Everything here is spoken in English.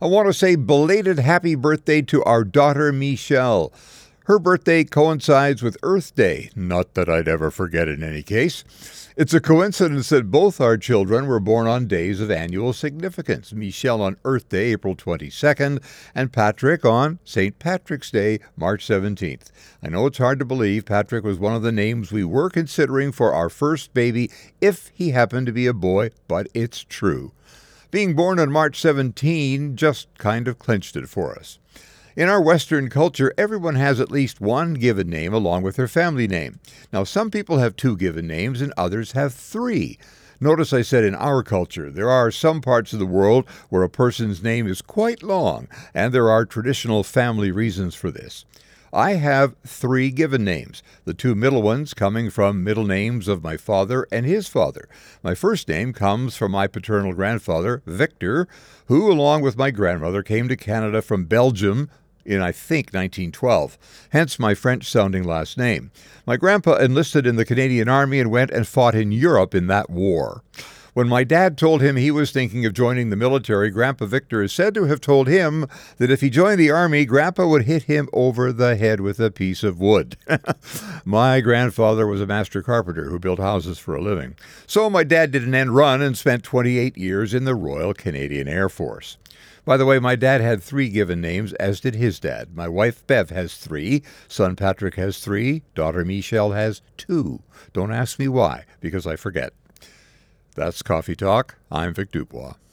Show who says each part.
Speaker 1: I want to say belated happy birthday to our daughter, Michelle. Her birthday coincides with Earth Day, not that I'd ever forget in any case. It's a coincidence that both our children were born on days of annual significance. Michelle on Earth Day, April 22nd, and Patrick on St. Patrick's Day, March 17th. I know it's hard to believe Patrick was one of the names we were considering for our first baby if he happened to be a boy, but it's true. Being born on March 17 just kind of clinched it for us. In our Western culture, everyone has at least one given name along with their family name. Now, some people have two given names and others have three. Notice I said in our culture. There are some parts of the world where a person's name is quite long, and there are traditional family reasons for this. I have three given names, the two middle ones coming from middle names of my father and his father. My first name comes from my paternal grandfather, Victor, who, along with my grandmother, came to Canada from Belgium in, I think, 1912, hence my French-sounding last name. My grandpa enlisted in the Canadian Army and went and fought in Europe in that war. When my dad told him he was thinking of joining the military, Grandpa Victor is said to have told him that if he joined the Army, Grandpa would hit him over the head with a piece of wood. My grandfather was a master carpenter who built houses for a living. So my dad did an end run and spent 28 years in the Royal Canadian Air Force. By the way, my dad had three given names, as did his dad. My wife, Bev, has three. Son Patrick has three. Daughter Michelle has two. Don't ask me why, because I forget. That's Coffee Talk. I'm Vic Dubois.